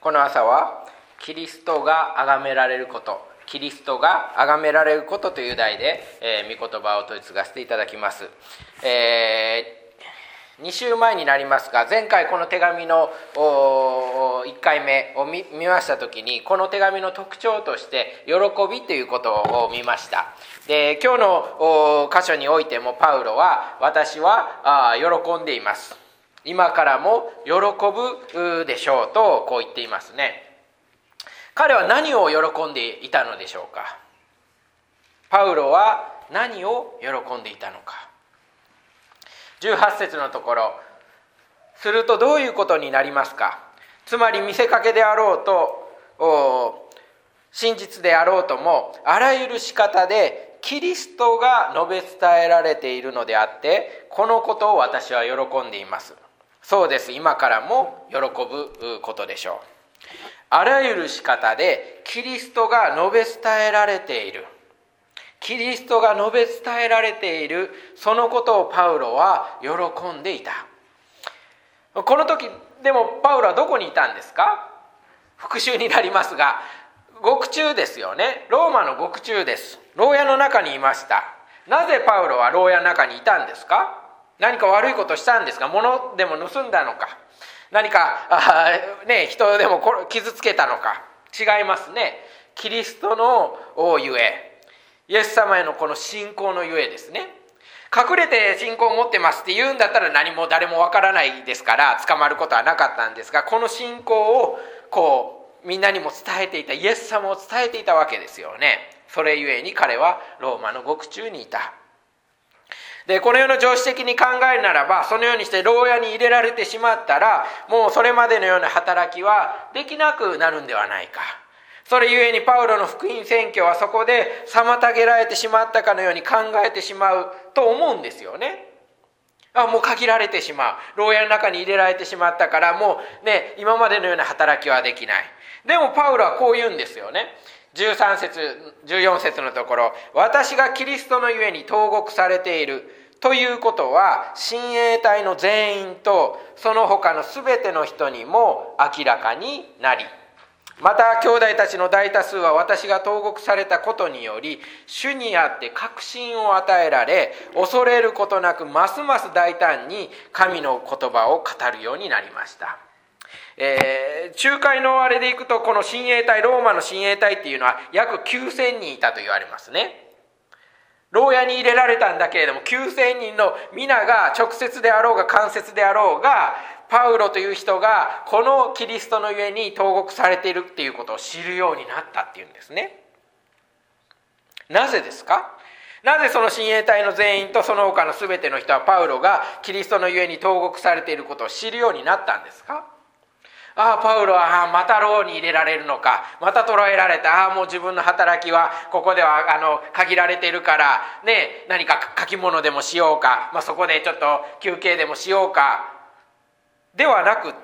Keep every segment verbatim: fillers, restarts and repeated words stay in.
この朝はキリストが崇められること、キリストが崇められることという題で、えー、御言葉を取り継がせていただきます。えー、に週前になりますが、前回この手紙のいっかいめを 見, 見ました時に、この手紙の特徴として喜びということを見ました。で、今日の箇所においてもパウロは、私は喜んでいます、今からも喜ぶでしょうとこう言っていますね。彼は何を喜んでいたのでしょうか。パウロは何を喜んでいたのか。じゅうはち節のところ、するとどういうことになりますか。つまり見せかけであろうと真実であろうとも、あらゆる仕方でキリストが述べ伝えられているのであって、このことを私は喜んでいます。そうです、今からも喜ぶことでしょう。あらゆる仕方でキリストが述べ伝えられている、キリストが述べ伝えられている、そのことをパウロは喜んでいた。この時でもパウロはどこにいたんですか。復習になりますが、獄中ですよね。ローマの獄中です。牢屋の中にいました。なぜパウロは牢屋の中にいたんですか。何か悪いことしたんですか。物でも盗んだのか、何かあ、ね、人でも傷つけたのか。違いますね。キリストのゆえ、イエス様へのこの信仰のゆえですね。隠れて信仰を持ってますって言うんだったら何も誰もわからないですから捕まることはなかったんですが、この信仰をこうみんなにも伝えていた、イエス様を伝えていたわけですよね。それゆえに彼はローマの獄中にいた。で、この世の常識的に考えるならば、そのようにして牢屋に入れられてしまったら、もうそれまでのような働きはできなくなるんではないか。それゆえにパウロの福音宣教はそこで妨げられてしまったかのように考えてしまうと思うんですよね。あ、もう限られてしまう、牢屋の中に入れられてしまったから、もうね、今までのような働きはできない。でもパウロはこう言うんですよね。じゅうさん節じゅうよん節のところ、私がキリストのゆえに投獄されているということは、親衛隊の全員とその他のすべての人にも明らかになり、また兄弟たちの大多数は私が投獄されたことにより、主にあって確信を与えられ、恐れることなくますます大胆に神の言葉を語るようになりました。えー、仲介のあれでいくと、この親衛隊、ローマの親衛隊っていうのは約きゅうせんにんいたと言われますね。牢屋に入れられたんだけれども、きゅうせんにんの皆が直接であろうが間接であろうが、パウロという人がこのキリストのゆえに投獄されているっていうことを知るようになったっていうんですね。なぜですか。なぜその親衛隊の全員とその他の全ての人はパウロがキリストのゆえに投獄されていることを知るようになったんですか。ああ、パウロはあまた牢に入れられるのか、また捕らえられた、ああもう自分の働きはここではあの限られているからね、何か書き物でもしようか、まあ、そこでちょっと休憩でもしようかではなくって、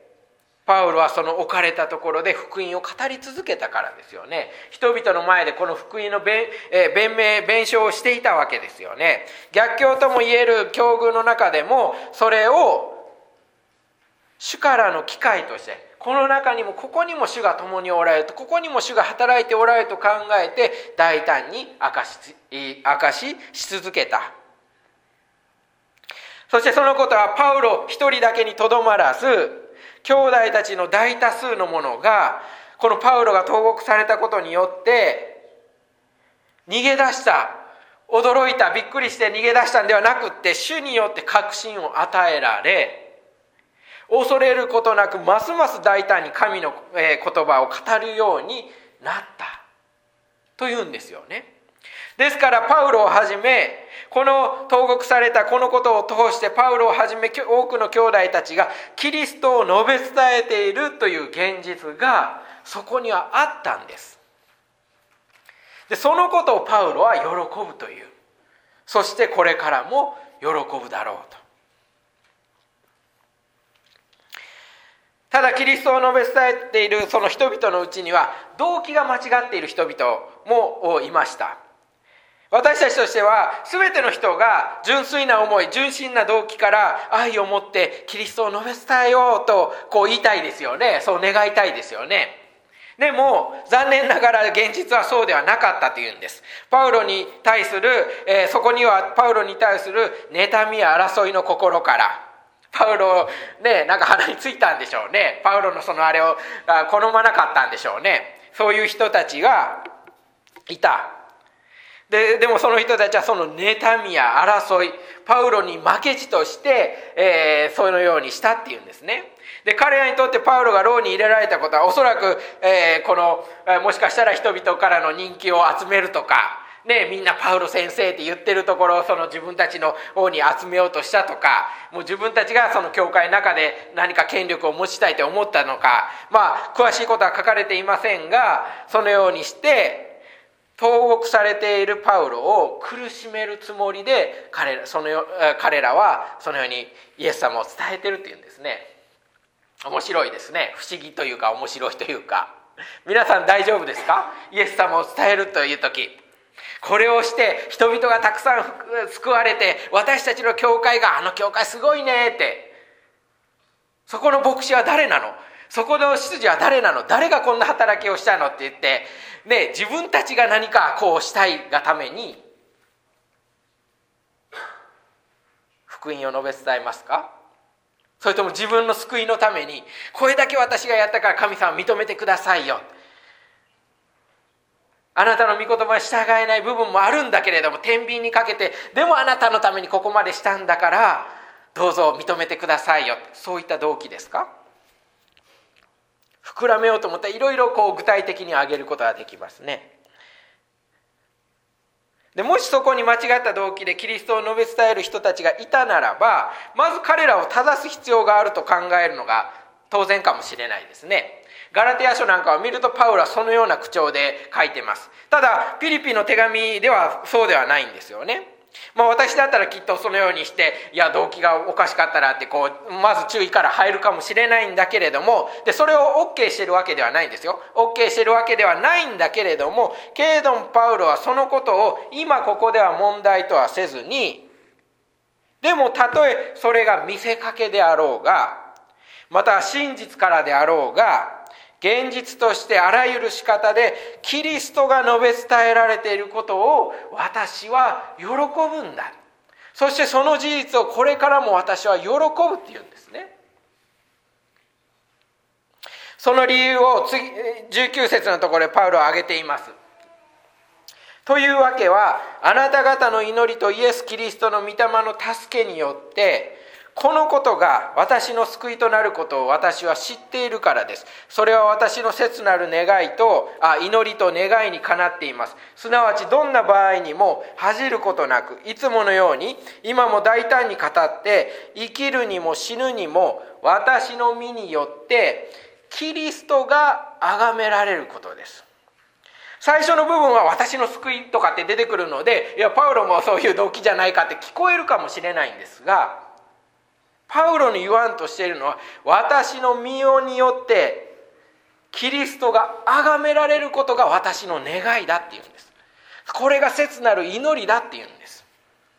パウロはその置かれたところで福音を語り続けたからですよね。人々の前でこの福音の弁、えー、弁明弁証をしていたわけですよね。逆境ともいえる境遇の中でも、それを主からの機会として、この中にもここにも主が共におられると、ここにも主が働いておられると考えて大胆に明かし、明かしし続けた。そしてそのことはパウロ一人だけにとどまらず、兄弟たちの大多数の者がこのパウロが投獄されたことによって逃げ出した、驚いた、びっくりして逃げ出したんではなくって、主によって確信を与えられ、恐れることなくますます大胆に神の言葉を語るようになったというんですよね。ですからパウロをはじめ、この投獄されたこのことを通してパウロをはじめ多くの兄弟たちがキリストを述べ伝えているという現実がそこにはあったんです。で、そのことをパウロは喜ぶという、そしてこれからも喜ぶだろうと。ただキリストを述べ伝えているその人々のうちには動機が間違っている人々もいました。 私たちとしては全ての人が純粋な思い、純真な動機から愛を持ってキリストを述べ伝えようとこう言いたいですよね。そう願いたいですよね。でも残念ながら現実はそうではなかったというんです。パウロに対する、えー、そこにはパウロに対する妬みや争いの心から、パウロね、なんか鼻についたんでしょうね。パウロのそのあれを好まなかったんでしょうね。そういう人たちがいた。で, でもその人たちはその妬みや争い、パウロに負けじとして、えー、そのようにしたっていうんですね。で彼らにとってパウロが牢に入れられたことはおそらく、えー、このもしかしたら人々からの人気を集めるとか、ね、みんなパウロ先生って言ってるところをその自分たちの方に集めようとしたとか、もう自分たちがその教会の中で何か権力を持ちたいと思ったのか、まあ詳しいことは書かれていませんが、そのようにして投獄されているパウロを苦しめるつもりで彼ら、その彼らはそのようにイエス様を伝えてるっていうんですね。面白いですね。不思議というか面白いというか。皆さん大丈夫ですか？イエス様を伝えるという時、これをして人々がたくさん救われて、私たちの教会があの教会すごいねって、そこの牧師は誰なの、そこの執事は誰なの、誰がこんな働きをしたのって言って、ね、自分たちが何かこうしたいがために福音を述べ伝えますか？それとも自分の救いのために、これだけ私がやったから神様認めてくださいよ、あなたの御言葉に従えない部分もあるんだけれども天秤にかけて、でもあなたのためにここまでしたんだからどうぞ認めてくださいよ、そういった動機ですか？膨らめようと思ったらいろいろこう具体的に挙げることができますね。でもしそこに間違った動機でキリストを述べ伝える人たちがいたならば、まず彼らを正す必要があると考えるのが当然かもしれないですね。ガラテヤ書なんかを見るとパウロはそのような口調で書いてます。ただピリピの手紙ではそうではないんですよね。まあ私だったらきっとそのようにして、いや動機がおかしかったらってこうまず注意から入るかもしれないんだけれども、でそれを OK してるわけではないんですよ。 OK してるわけではないんだけれども、けれどもパウロはそのことを今ここでは問題とはせずに、でもたとえそれが見せかけであろうが、また真実からであろうが、現実としてあらゆる仕方でキリストが述べ伝えられていることを私は喜ぶんだ。そしてその事実をこれからも私は喜ぶっていうんですね。その理由を次じゅうきゅう節のところでパウロは挙げています。というわけは、あなた方の祈りとイエス・キリストの御霊の助けによってこのことが私の救いとなることを私は知っているからです。それは私の切なる願いとあ祈りと願いにかなっています。すなわちどんな場合にも恥じることなく、いつものように今も大胆に語って、生きるにも死ぬにも私の身によってキリストが崇められることです。最初の部分は私の救いとかって出てくるので、いやパウロもそういう動機じゃないかって聞こえるかもしれないんですが、パウロに言わんとしているのは、私の身によってキリストが崇められることが私の願いだっていうんです。これが切なる祈りだっていうんです。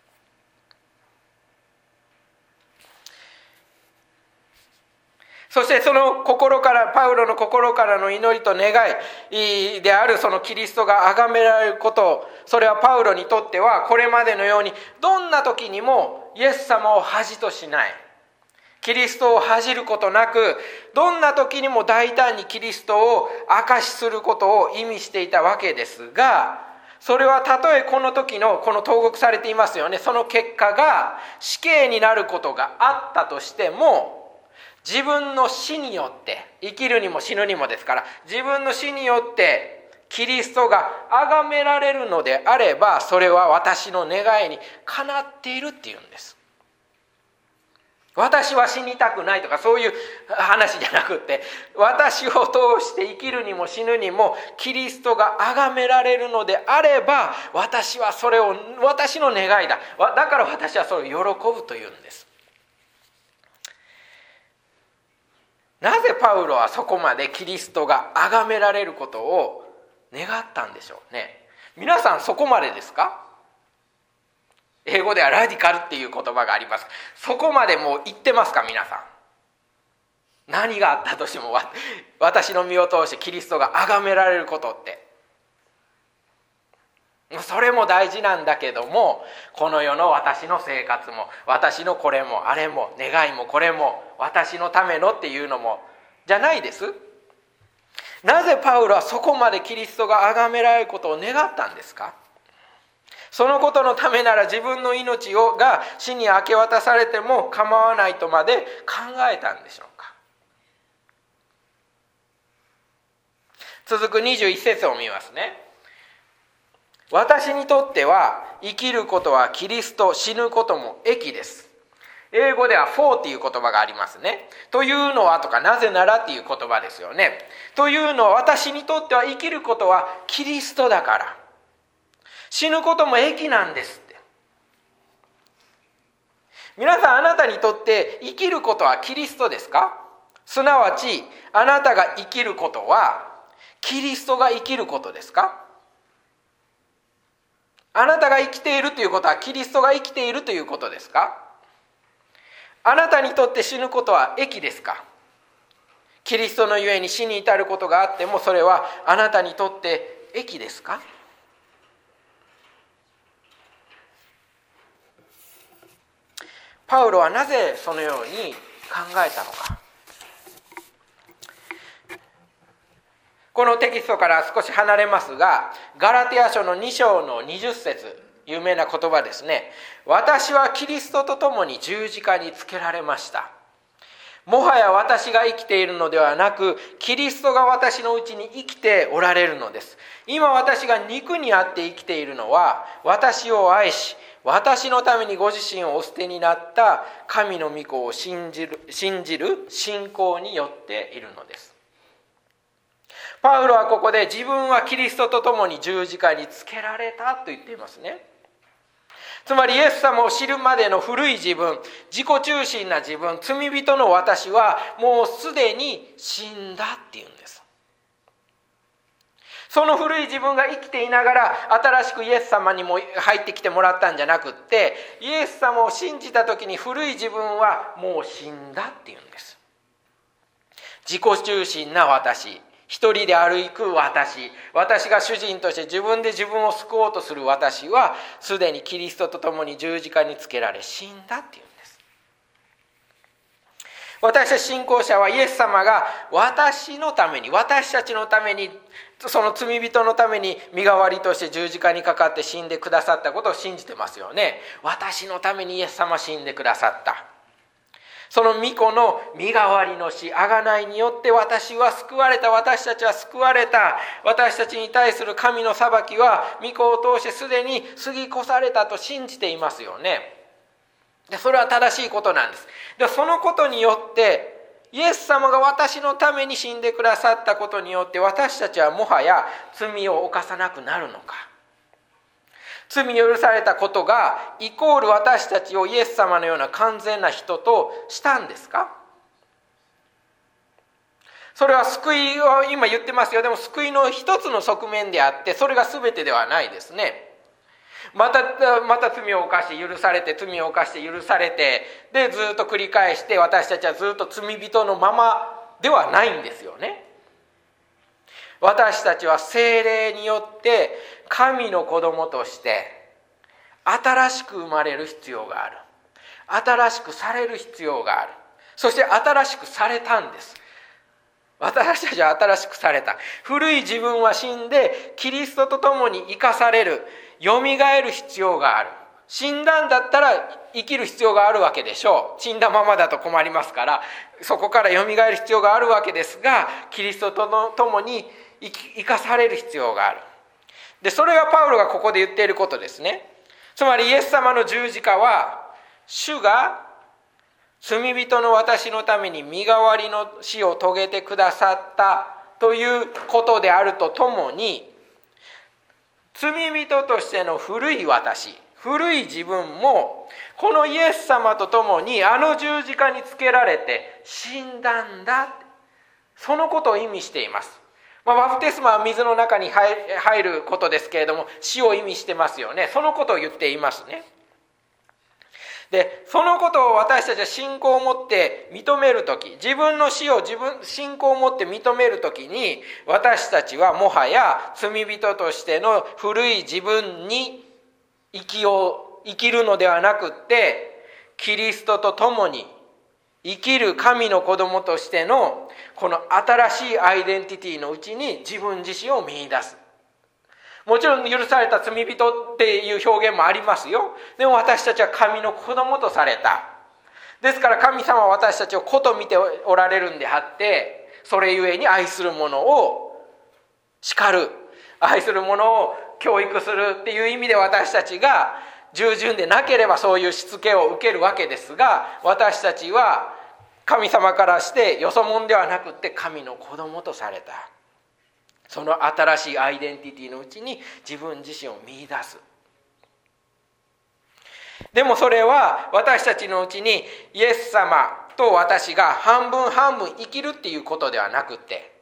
そしてその心から、パウロの心からの祈りと願いであるそのキリストが崇められること、それはパウロにとってはこれまでのようにどんな時にもイエス様を恥としない、キリストを恥じることなく、どんな時にも大胆にキリストを証しすることを意味していたわけですが、それはたとえこの時のこの投獄されていますよね、その結果が死刑になることがあったとしても、自分の死によって、生きるにも死ぬにもですから、自分の死によってキリストが崇められるのであれば、それは私の願いにかなっているっていうんです。私は死にたくないとかそういう話じゃなくって、私を通して生きるにも死ぬにもキリストが崇められるのであれば、私はそれを私の願いだ、だから私はそれを喜ぶというんです。なぜパウロはそこまでキリストが崇められることを願ったんでしょうね。皆さんそこまでですか？ 英語ではラディカルっていう言葉があります。そこまでもう言ってますか皆さん。何があったとしても私の身を通してキリストが崇められることって、それも大事なんだけども、この世の私の生活も私のこれもあれも願いもこれも私のためのっていうのもじゃないです。なぜパウロはそこまでキリストが崇められることを願ったんですか？そのことのためなら自分の命をが死に明け渡されても構わないとまで考えたんでしょうか。続くにじゅういち節を見ますね。私にとっては生きることはキリスト、死ぬことも益です。英語では for っていう言葉がありますね。というのはとかなぜならっていう言葉ですよね。というのは私にとっては生きることはキリストだから、死ぬことも益なんですって。皆さん、あなたにとって生きることはキリストですか？すなわちあなたが生きることはキリストが生きることですか？あなたが生きているということはキリストが生きているということですか？あなたにとって死ぬことは益ですか？キリストのゆえに死に至ることがあってもそれはあなたにとって益ですか？パウロはなぜそのように考えたのか。このテキストから少し離れますが、ガラテヤ書のに章のにじゅっ節、有名な言葉ですね。私はキリストと共に十字架につけられました。もはや私が生きているのではなく、キリストが私のうちに生きておられるのです。今私が肉にあって生きているのは、私を愛し私のためにご自身をお捨てになった神の御子を信じる、信じる信仰によっているのです。パウロはここで自分はキリストと共に十字架につけられたと言っていますね。つまりイエス様を知るまでの古い自分、自己中心な自分、罪人の私はもうすでに死んだっていうんです。その古い自分が生きていながら新しくイエス様にも入ってきてもらったんじゃなくって、イエス様を信じた時に古い自分はもう死んだっていうんです。自己中心な私、一人で歩く私、私が主人として自分で自分を救おうとする私はすでにキリストと共に十字架につけられ死んだっていうんです。私たち信仰者はイエス様が私のために、私たちのために、その罪人のために身代わりとして十字架にかかって死んでくださったことを信じてますよね。私のためにイエス様死んでくださった。その御子の身代わりの死、贖いによって私は救われた、私たちは救われた。私たちに対する神の裁きは御子を通してすでに過ぎ越されたと信じていますよね。でそれは正しいことなんです。でそのことによってイエス様が私のために死んでくださったことによって私たちはもはや罪を犯さなくなるのか。罪に許されたことがイコール私たちをイエス様のような完全な人としたんですか？それは救いを今言ってますよ。でも救いの一つの側面であってそれが全てではないですね。またまた罪を犯して許されて、罪を犯して許されて、でずっと繰り返して私たちはずっと罪人のままではないんですよね。私たちは聖霊によって神の子供として新しく生まれる必要がある。新しくされる必要がある。そして新しくされたんです。私たちは新しくされた。古い自分は死んでキリストと共に生かされる、よみがえる必要がある。死んだんだったら生きる必要があるわけでしょう。死んだままだと困りますから、そこからよみがえる必要があるわけですが、キリストと共に生かされる必要がある。でそれがパウロがここで言っていることですね。つまりイエス様の十字架は主が罪人の私のために身代わりの死を遂げてくださったということであるとともに、罪人としての古い私、古い自分もこのイエス様とともにあの十字架につけられて死んだんだ、そのことを意味しています。まあ、バプテスマは水の中に入ることですけれども死を意味してますよね。そのことを言っていますね。 でそのことを私たちは信仰を持って認めるとき、自分の死を自分信仰を持って認めるときに、私たちはもはや罪人としての古い自分に生きを生きるのではなくって、キリストと共に生きる神の子供としてのこの新しいアイデンティティのうちに自分自身を見出す。もちろん許された罪人っていう表現もありますよ。でも私たちは神の子供とされた。ですから神様は私たちを子と見ておられるんであって、それゆえに愛する者を叱る、愛する者を教育するっていう意味で、私たちが従順でなければそういうしつけを受けるわけですが、私たちは神様からしてよそ者ではなくって神の子供とされた。その新しいアイデンティティのうちに自分自身を見出す。でもそれは私たちのうちにイエス様と私が半分半分生きるっていうことではなくて、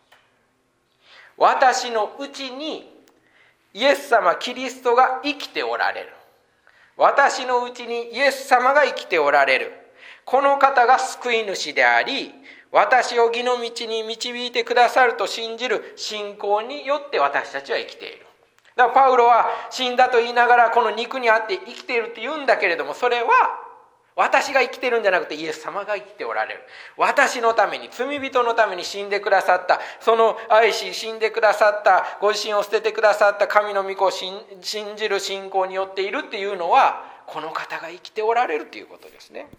私のうちにイエス様キリストが生きておられる。私のうちにイエス様が生きておられる。この方が救い主であり、私を義の道に導いてくださると信じる信仰によって私たちは生きている。だからパウロは死んだと言いながらこの肉にあって生きているって言うんだけれども、それは私が生きてるんじゃなくてイエス様が生きておられる。私のために、罪人のために死んでくださった、その愛し死んでくださったご自身を捨ててくださった神の御子を信じる信仰によっているっていうのは、この方が生きておられるということですね。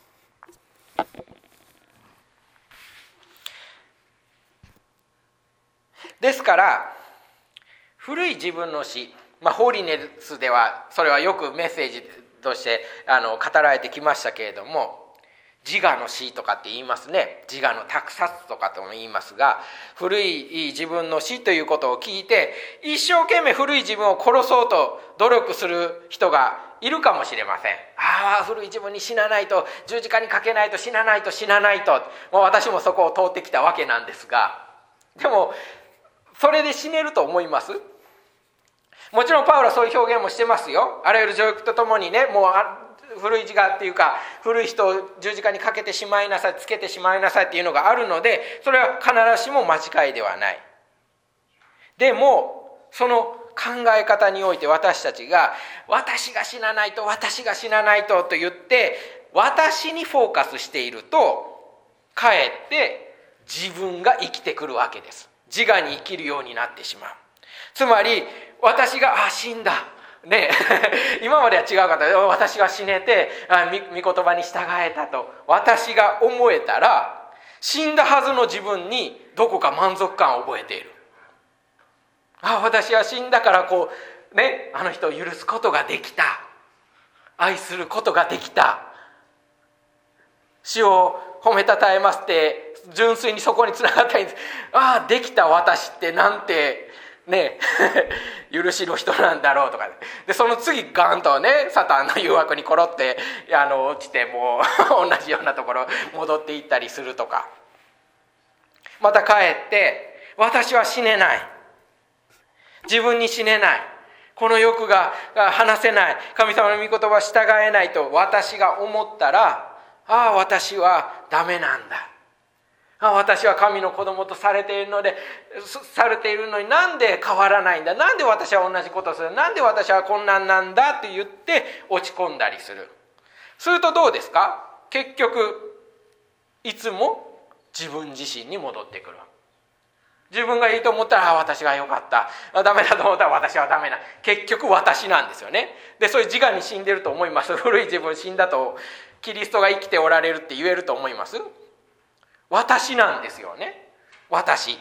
ですから古い自分の死、まあ、ホーリネスではそれはよくメッセージとしてあの語られてきましたけれども、自我の死とかって言いますね。自我の託殺とかとも言いますが、古い自分の死ということを聞いて一生懸命古い自分を殺そうと努力する人がいるかもしれません。ああ、古い自分に死なないと、十字架にかけないと、死なないと死なないと、もう私もそこを通ってきたわけなんですが、でもそれで死ねると思います？もちろんパウロはそういう表現もしてますよ。あらゆる情欲とともにね、もう古い自我っていうか、古い人を十字架にかけてしまいなさい、つけてしまいなさいっていうのがあるので、それは必ずしも間違いではない。でもその考え方において私たちが私が死なないと、私が死なないとと言って私にフォーカスしていると、かえって自分が生きてくるわけです。自我に生きるようになってしまう。つまり私があ死んだね今までは違うかった。私が死ねてあ御言葉に従えたと私が思えたら、死んだはずの自分にどこか満足感を覚えている。あ私は死んだからこうね、あの人を許すことができた、愛することができた、死を褒めたたえますって純粋にそこにつながったり、ああできた私ってなんてね許しの人なんだろうとか、でその次ガンとねサタンの誘惑にコロってあの落ちて、もう同じようなところ戻っていったりするとか、また帰って私は死ねない、自分に死ねない、この欲が離せない、神様の御言葉従えないと私が思ったら、ああ私はダメなんだ、ああ私は神の子供とされているのでされているのになんで変わらないんだ、なんで私は同じことをする、なんで私はこんなんなんだって言って落ち込んだりする。するとどうですか？結局いつも自分自身に戻ってくる。自分がいいと思ったら、あ私が良かった、あダメだと思ったら私はダメな、結局私なんですよね。でそういう自我に死んでると思います？古い自分死んだとキリストが生きておられるって言えると思います？私なんですよね。私。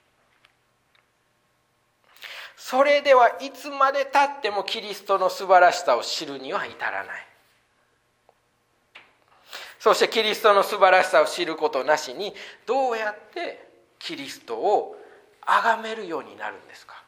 それではいつまで経ってもキリストの素晴らしさを知るには至らない。そしてキリストの素晴らしさを知ることなしに、どうやってキリストを崇めるようになるんですか？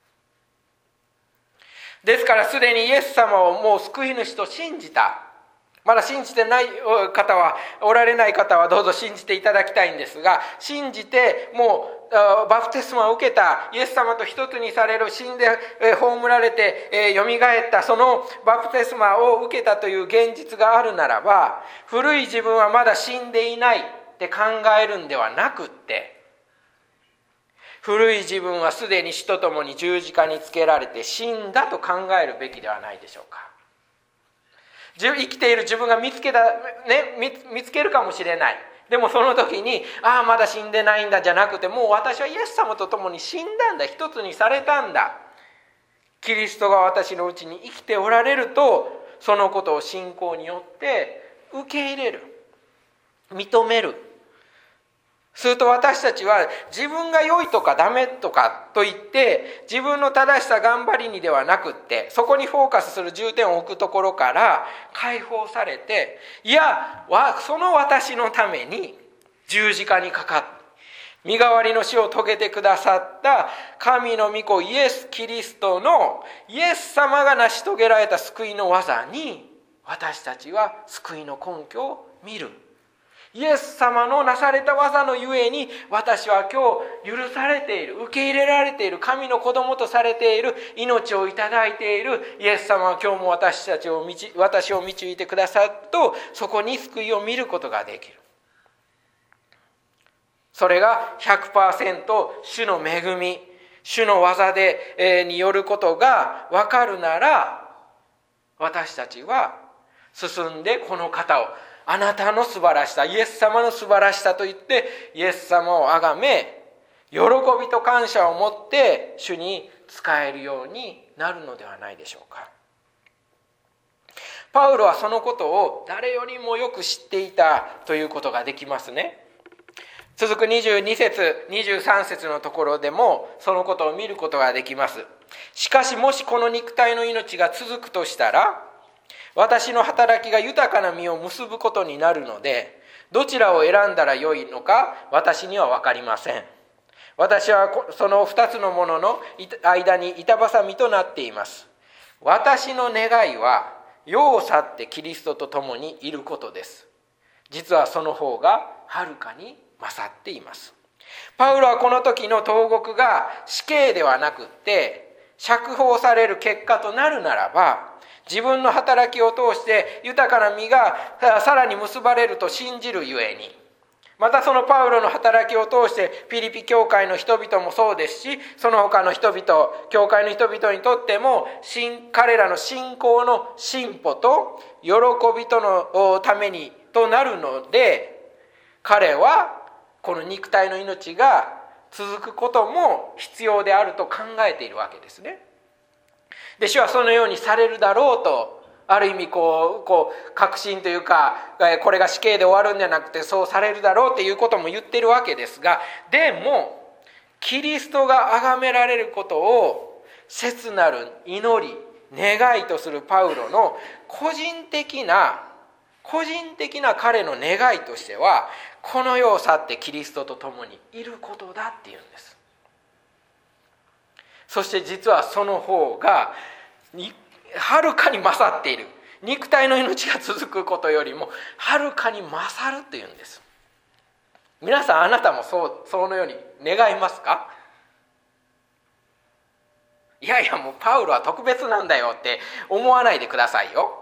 ですからすでにイエス様をもう救い主と信じたまだ信じてない方は、おられない方はどうぞ信じていただきたいんですが、信じてもうバプテスマを受けた、イエス様と一つにされる、死んで葬られてよみがえった、そのバプテスマを受けたという現実があるならば、古い自分はまだ死んでいないって考えるんではなくって、古い自分はすでに死とともに十字架につけられて死んだと考えるべきではないでしょうか。生きている自分が見つけた、ね、見, 見つけるかもしれない。でもその時に、ああまだ死んでないんだじゃなくて、もう私はイエス様と共に死んだんだ、一つにされたんだ、キリストが私のうちに生きておられると、そのことを信仰によって受け入れる、認める。すると私たちは自分が良いとかダメとかと言って自分の正しさ頑張りにではなくって、そこにフォーカスする重点を置くところから解放されて、いやその私のために十字架にかかって身代わりの死を遂げてくださった神の御子イエス・キリストのイエス様が成し遂げられた救いの技に、私たちは救いの根拠を見る。イエス様のなされた技のゆえに、私は今日許されている、受け入れられている、神の子供とされている、命をいただいているイエス様は今日も私たちを導私を導いてくださると、そこに救いを見ることができる。それが ひゃくパーセント 主の恵み、主の技で、えー、によることが分かるなら、私たちは進んでこの方を、あなたの素晴らしさ、イエス様の素晴らしさと言ってイエス様をあがめ、喜びと感謝を持って主に仕えるようになるのではないでしょうか。パウロはそのことを誰よりもよく知っていたということができますね。続くにじゅうに節にじゅうさん節のところでもそのことを見ることができます。しかしもしこの肉体の命が続くとしたら、私の働きが豊かな実を結ぶことになるので、どちらを選んだらよいのか私には分かりません。私はその二つのものの間に板挟みとなっています。私の願いは世を去ってキリストと共にいることです。実はその方がはるかに勝っています。パウロはこの時の投獄が死刑ではなくって釈放される結果となるならば、自分の働きを通して豊かな実がさらに結ばれると信じるゆえに、またそのパウロの働きを通してピリピ教会の人々もそうですし、その他の人々、教会の人々にとっても彼らの信仰の進歩と喜びとのためにとなるので、彼はこの肉体の命が続くことも必要であると考えているわけですね。で、主はそのようにされるだろうと、ある意味こう、こう確信というか、これが死刑で終わるんじゃなくてそうされるだろうということも言っているわけですが、でもキリストが崇められることを切なる祈り、願いとするパウロの個人的な個人的な彼の願いとしては、この世を去ってキリストと共にいることだっていうんです。そして実はその方がはるかに勝っている。肉体の命が続くことよりもはるかに勝るというんです。皆さん、あなたもそうそのように願いますか？いやいや、もうパウロは特別なんだよって思わないでくださいよ。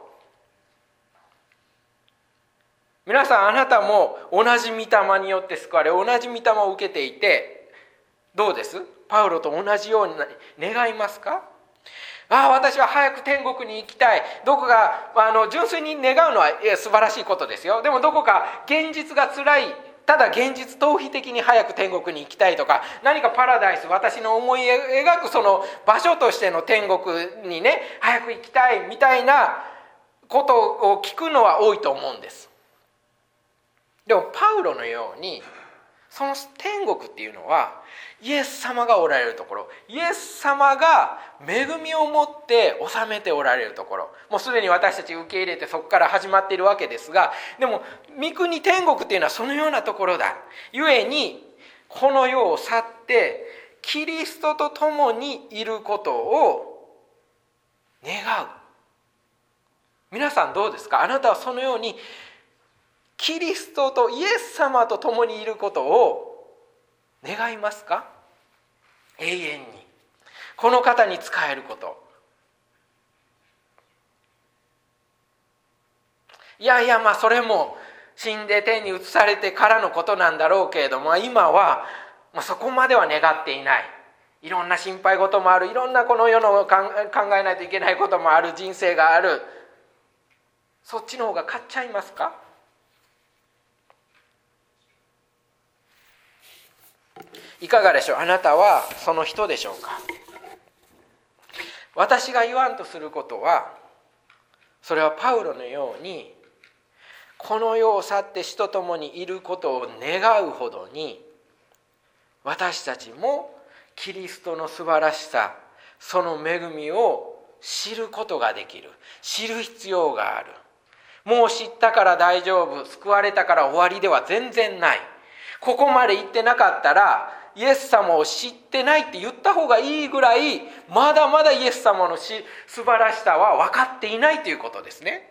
皆さん、あなたも同じ御霊によって救われ、同じ御霊を受けていて、どうです？パウロと同じように願いますか？ああ、私は早く天国に行きたい。どこかあの純粋に願うのは素晴らしいことですよ。でもどこか現実が辛い、ただ現実逃避的に早く天国に行きたいとか、何かパラダイス、私の思い描くその場所としての天国にね、早く行きたいみたいなことを聞くのは多いと思うんです。でもパウロのように、その天国っていうのはイエス様がおられるところ、イエス様が恵みを持って治めておられるところ、もうすでに私たち受け入れてそこから始まっているわけですが、でも御国天国っていうのはそのようなところだ。ゆえにこの世を去ってキリストと共にいることを願う。 皆さんどうですか？あなたはそのようにキリストとイエス様と共にいることを願いますか？永遠にこの方に仕えること。いやいや、まあそれも死んで天に移されてからのことなんだろうけれども、今はまあそこまでは願っていない。いろんな心配事もある、いろんなこの世の考えないといけないこともある、人生がある。そっちの方が勝っちゃいますか？いかがでしょう？あなたはその人でしょうか？私が言わんとすることは、それはパウロのようにこの世を去って死と共にいることを願うほどに、私たちもキリストの素晴らしさ、その恵みを知ることができる。知る必要がある。もう知ったから大丈夫、救われたから終わりでは全然ない。ここまで言ってなかったらイエス様を知ってないって言った方がいいぐらい、まだまだイエス様のし素晴らしさは分かっていないということですね。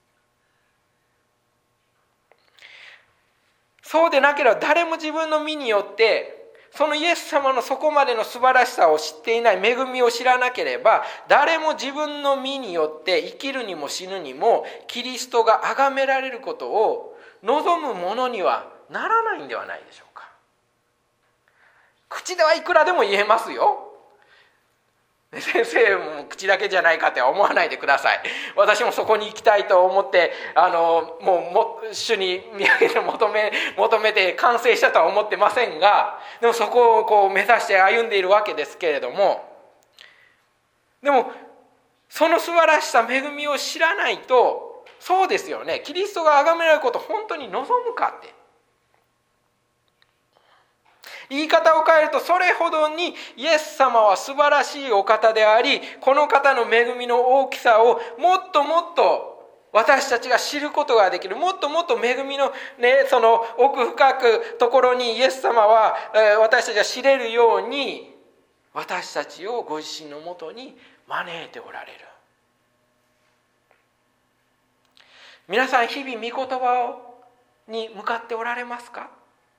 そうでなければ誰も自分の身によってそのイエス様のそこまでの素晴らしさを知っていない、恵みを知らなければ、誰も自分の身によって生きるにも死ぬにもキリストが崇められることを望むものにはならないんではないでしょうか。口ではいくらでも言えますよ。先生も口だけじゃないかって思わないでください。私もそこに行きたいと思ってあのもうも主に見上げて求め求めて完成したとは思ってませんが、でもそこをこう目指して歩んでいるわけですけれども、でもその素晴らしさ、恵みを知らないと、そうですよね、キリストが崇められることを本当に望むかって、言い方を変えると、それほどにイエス様は素晴らしいお方であり、この方の恵みの大きさをもっともっと私たちが知ることができる。もっともっと恵みのね、その奥深くところにイエス様は、えー、私たちが知れるように、私たちをご自身のもとに招いておられる。皆さん、日々御言葉に向かっておられますか？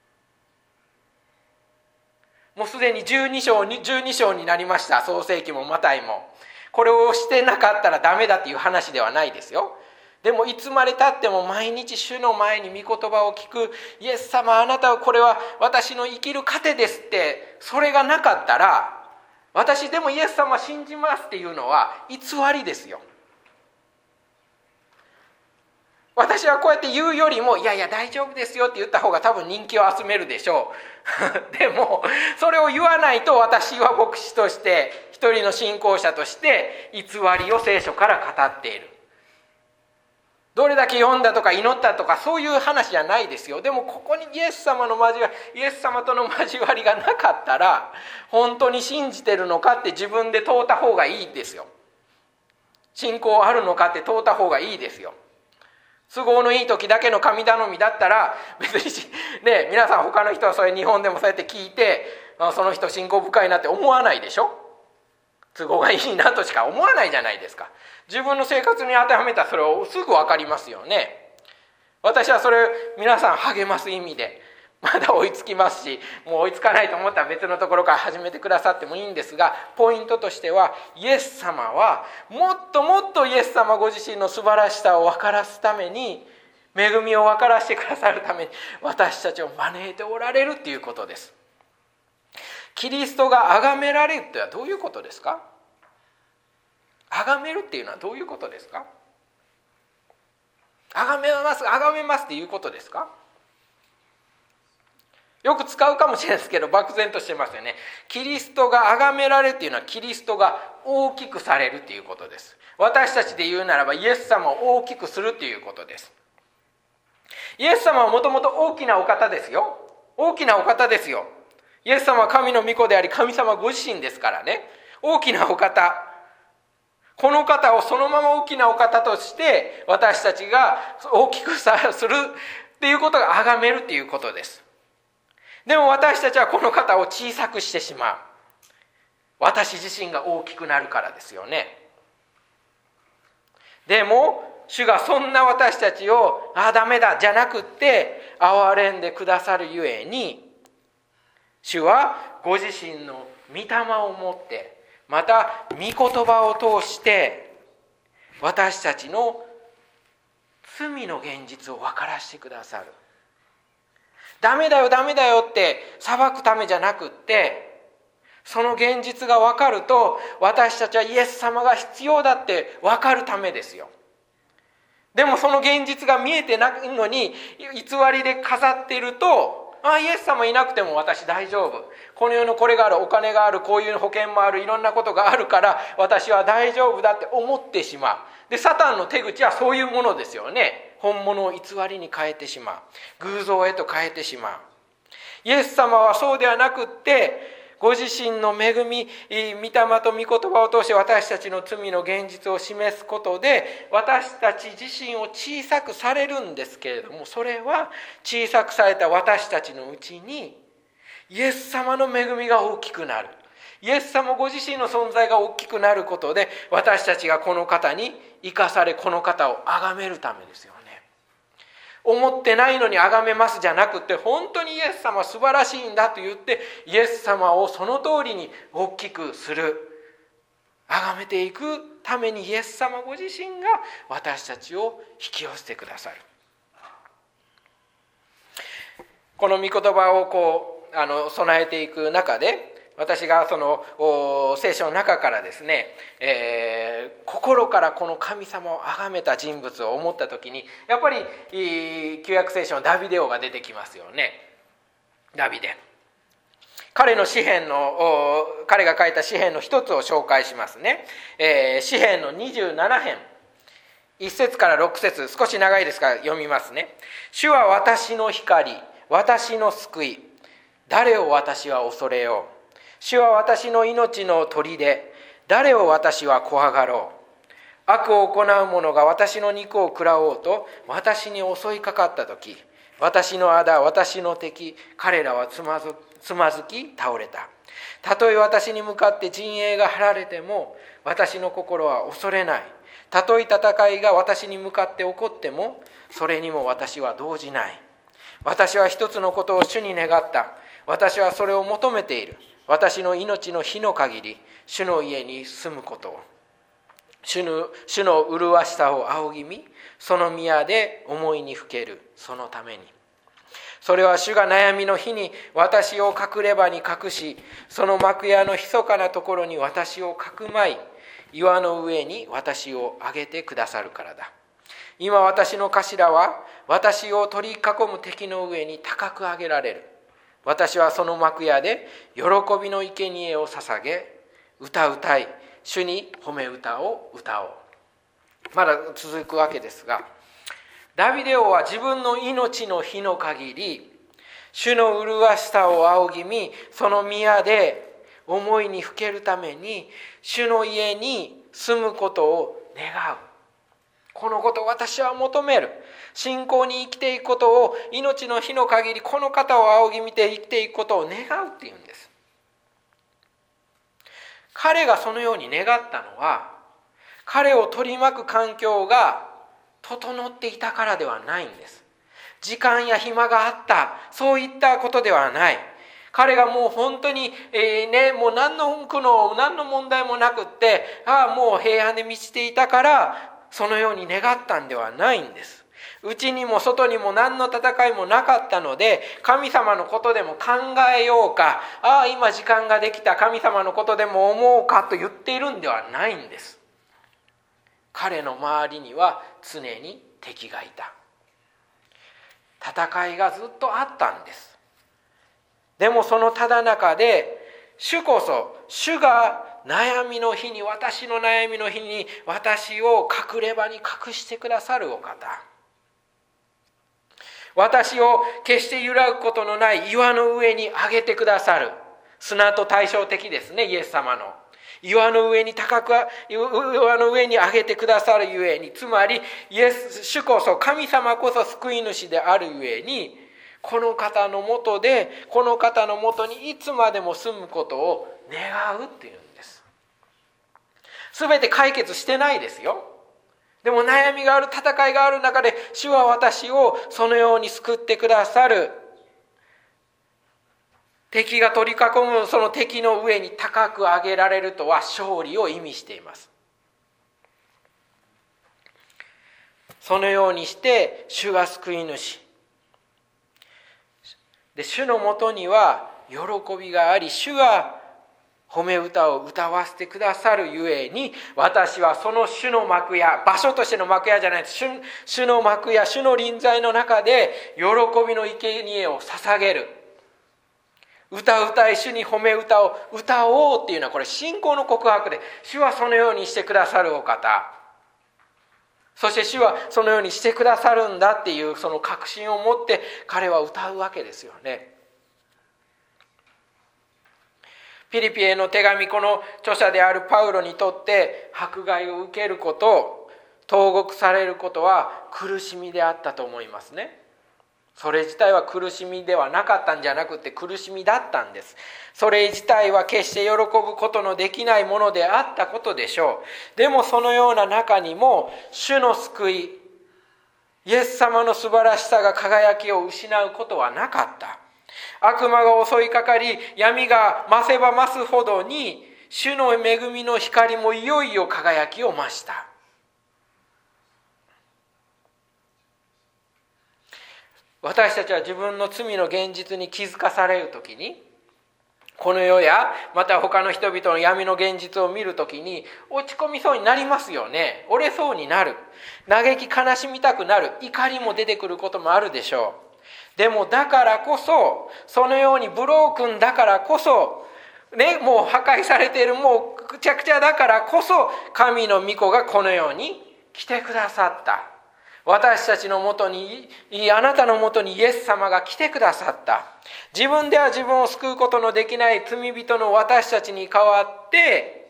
もうすでにじゅうに章にじゅうに章になりました。創世記もマタイも。これをしてなかったらダメだっていう話ではないですよ。でもいつまでたっても毎日主の前に御言葉を聞く、イエス様あなたはこれは私の生きる糧ですって、それがなかったら、私でもイエス様信じますっていうのは偽りですよ。私はこうやって言うよりも、いやいや大丈夫ですよって言った方が多分人気を集めるでしょう。でもそれを言わないと、私は牧師として一人の信仰者として偽りを聖書から語っている。どれだけ読んだとか祈ったとかそういう話じゃないですよ。でもここにイエス様の交わり、イエス様との交わりがなかったら、本当に信じてるのかって自分で問うた方がいいですよ。信仰あるのかって問うた方がいいですよ。都合のいい時だけの神頼みだったら別にね、皆さん他の人はそれ日本でもそうやって聞いて、その人信仰深いなって思わないでしょ。都合がいいなとしか思わないじゃないですか。自分の生活に当てはめたらそれをすぐ分かりますよね。私はそれ皆さん励ます意味で、まだ追いつきますし、もう追いつかないと思ったら別のところから始めてくださってもいいんですが、ポイントとしては、イエス様はもっともっとイエス様ご自身の素晴らしさを分からすために、恵みを分からせてくださるために私たちを招いておられるということです。キリストが崇められるというのはどういうことですか？崇めるっていうのはどういうことですか？崇めます崇めますっていうことですか？よく使うかもしれないですけど、漠然としてますよね。キリストが崇められるっていうのは、キリストが大きくされるっていうことです。私たちで言うならば、イエス様を大きくするっていうことです。イエス様はもともと大きなお方ですよ。大きなお方ですよ。イエス様は神の御子であり、神様ご自身ですからね。大きなお方。この方をそのまま大きなお方として私たちが大きくするっていうことが崇めるっていうことです。でも私たちはこの方を小さくしてしまう。私自身が大きくなるからですよね。でも主がそんな私たちをああダメだじゃなくって憐れんでくださるゆえに、主はご自身の御霊を持って、また御言葉を通して私たちの罪の現実を分からせてくださる。ダメだよダメだよって裁くためじゃなくって、その現実が分かると私たちはイエス様が必要だって分かるためですよ。でもその現実が見えてないのに偽りで飾っていると、あイエス様いなくても私大丈夫、この世のこれがある、お金がある、こういう保険もある、いろんなことがあるから私は大丈夫だって思ってしまう。でサタンの手口はそういうものですよね。本物を偽りに変えてしまう、偶像へと変えてしまう。イエス様はそうではなくって、ご自身の恵み、御霊と御言葉を通して私たちの罪の現実を示すことで、私たち自身を小さくされるんですけれども、それは小さくされた私たちのうちにイエス様の恵みが大きくなる。イエス様ご自身の存在が大きくなることで、私たちがこの方に生かされ、この方を崇めるためですよね。思ってないのに崇めますじゃなくて、本当にイエス様素晴らしいんだと言ってイエス様をその通りに大きくする、崇めていくためにイエス様ご自身が私たちを引き寄せてくださる。この御言葉をこうあの備えていく中で、私がその聖書の中からですね、えー、心からこの神様を崇めた人物を思った時に、やっぱり旧約聖書のダビデ王が出てきますよね。ダビデ、彼の詩篇の彼が書いた詩篇の一つを紹介しますね。えー、詩篇のにじゅうなな編いっ節からろく節、少し長いですが読みますね。主は私の光、私の救い、誰を私は恐れよう。主は私の命の砦、誰を私は怖がろう。悪を行う者が私の肉を食らおうと私に襲いかかった時、私の仇、私の敵、彼らはつまずつまずき倒れた。たとえ私に向かって陣営が張られても私の心は恐れない。たとえ戦いが私に向かって起こってもそれにも私は動じない。私は一つのことを主に願った。私はそれを求めている。私の命の日の限り主の家に住むことを、主の、主の麗しさを仰ぎ見、その宮で思いにふける、そのために。それは主が悩みの日に私を隠れ場に隠し、その幕屋の密かなところに私をかくまい、岩の上に私を上げてくださるからだ。今私の頭は私を取り囲む敵の上に高く上げられる。私はその幕屋で喜びの生贄を捧げ、歌うたい、主に褒め歌を歌おう。まだ続くわけですが、ダビデ王は自分の命の日の限り主の麗しさを仰ぎ見、その宮で思いにふけるために主の家に住むことを願う。このことを私は求める。信仰に生きていくことを、命の日の限りこの方を仰ぎ見て生きていくことを願うっていうんです。彼がそのように願ったのは、彼を取り巻く環境が整っていたからではないんです。時間や暇があった、そういったことではない。彼がもう本当に、えーね、もう何の苦悩、何の問題もなくって、ああもう平安で満ちていたからそのように願ったんではないんです。内にも外にも何の戦いもなかったので、神様のことでも考えようか、ああ今時間ができた、神様のことでも思うかと言っているんではないんです。彼の周りには常に敵がいた。戦いがずっとあったんです。でもそのただ中で、主こそ、主が悩みの日に、私の悩みの日に私を隠れ場に隠してくださるお方、私を決して揺らぐことのない岩の上に上げてくださる。砂と対照的ですね、イエス様の岩の上に高く岩の上に上げてくださるゆえに、つまりイエス主こそ、神様こそ救い主であるゆえに、この方のもとで、この方のもとにいつまでも住むことを願うっていうんです。すべて解決してないですよ。 でも悩みがある、戦いがある中で、主は私をそのように救ってくださる。敵が取り囲むその敵の上に高く上げられるとは勝利を意味しています。そのようにして主が救い主で、主のもとには喜びがあり、主が褒め歌を歌わせてくださるゆえに、私はその主の幕屋、場所としての幕屋じゃないです、 主, 主の幕屋、主の臨在の中で喜びの生贄を捧げる。歌う歌い、主に褒め歌を歌おうっていうのは、これ信仰の告白で、主はそのようにしてくださるお方、そして主はそのようにしてくださるんだっていうその確信を持って彼は歌うわけですよね。ピリピへの手紙、この著者であるパウロにとって迫害を受けること、投獄されることは苦しみであったと思いますね。それ自体は苦しみではなかったんじゃなくて苦しみだったんです。それ自体は決して喜ぶことのできないものであったことでしょう。でもそのような中にも主の救い、イエス様の素晴らしさが輝きを失うことはなかった。悪魔が襲いかかり、闇が増せば増すほどに主の恵みの光もいよいよ輝きを増した。私たちは自分の罪の現実に気づかされるときに、この世やまた他の人々の闇の現実を見るときに落ち込みそうになりますよね。折れそうになる、嘆き悲しみたくなる、怒りも出てくることもあるでしょう。でもだからこそ、そのようにブロークンだからこそね、もう破壊されている、もうくちゃくちゃだからこそ、神の御子がこの世に来てくださった。私たちのもとに、あなたのもとにイエス様が来てくださった。自分では自分を救うことのできない罪人の私たちに代わって、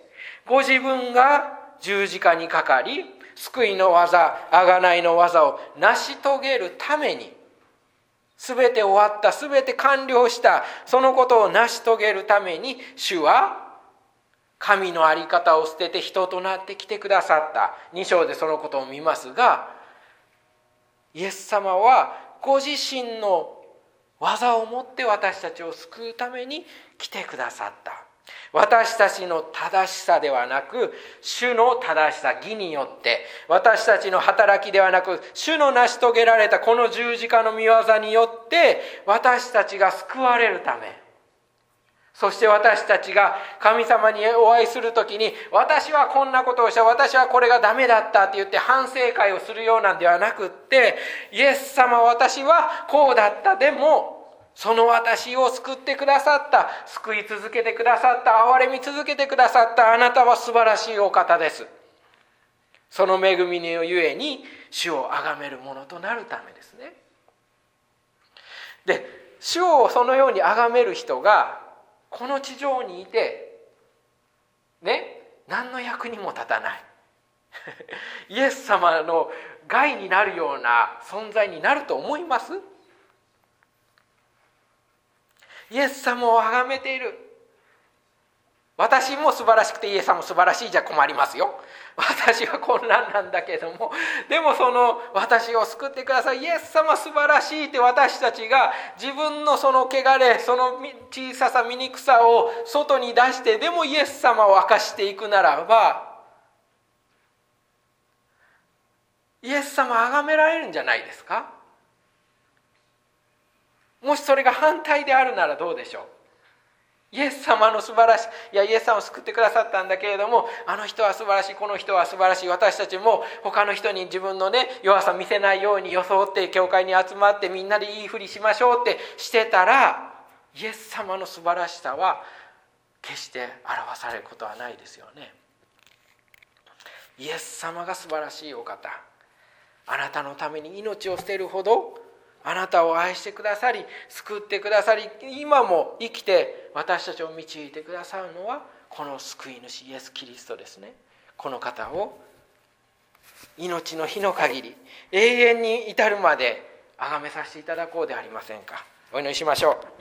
ご自分が十字架にかかり、救いの技、贖いの技を成し遂げるために、すべて終わった、すべて完了した、そのことを成し遂げるために、主は神の在り方を捨てて人となって来てくださった。に章でそのことを見ますが、イエス様はご自身の技をもって私たちを救うために来てくださった。私たちの正しさではなく、主の正しさ、義によって、私たちの働きではなく、主の成し遂げられたこの十字架の御業によって私たちが救われるため、そして私たちが神様にお会いするときに、私はこんなことをした、私はこれがダメだったって言って反省会をするようなんではなくって、イエス様、私はこうだった、でもその私を救ってくださった、救い続けてくださった、憐れみ続けてくださったあなたは素晴らしいお方です。その恵みのゆえに主を崇めるものとなるためですね。で、主をそのように崇める人がこの地上にいてね、何の役にも立たないイエス様の害になるような存在になると思います？イエス様を崇めている、私も素晴らしくてイエス様も素晴らしいじゃ困りますよ。私は混乱なんだけども、でもその私を救ってください、イエス様素晴らしいって私たちが自分のその汚れ、その小ささ、醜さを外に出して、でもイエス様を明かしていくならば、イエス様を崇められるんじゃないですか。もしそれが反対であるならどうでしょう。イエス様の素晴らしい、いやイエス様を救ってくださったんだけれども、あの人は素晴らしい、この人は素晴らしい、私たちも他の人に自分のね弱さ見せないように装って教会に集まってみんなでいいふりしましょうってしてたら、イエス様の素晴らしさは決して表されることはないですよね。イエス様が素晴らしいお方、あなたのために命を捨てるほどあなたを愛してくださり、救ってくださり、今も生きて私たちを導いてくださるのはこの救い主イエス・キリストですね。この方を命の日の限り永遠に至るまで崇めさせていただこうではありませんか。お祈りしましょう。